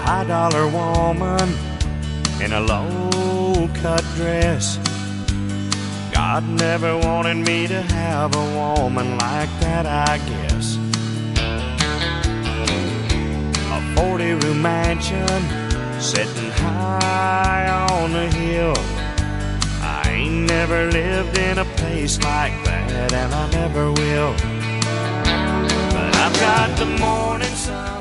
high-dollar woman in a low-cut dress. God never wanted me to have a woman like that, I guess. A 40-room mansion sitting high on the hill. I ain't never lived in a place like that, and I never will. But I've got the morning sun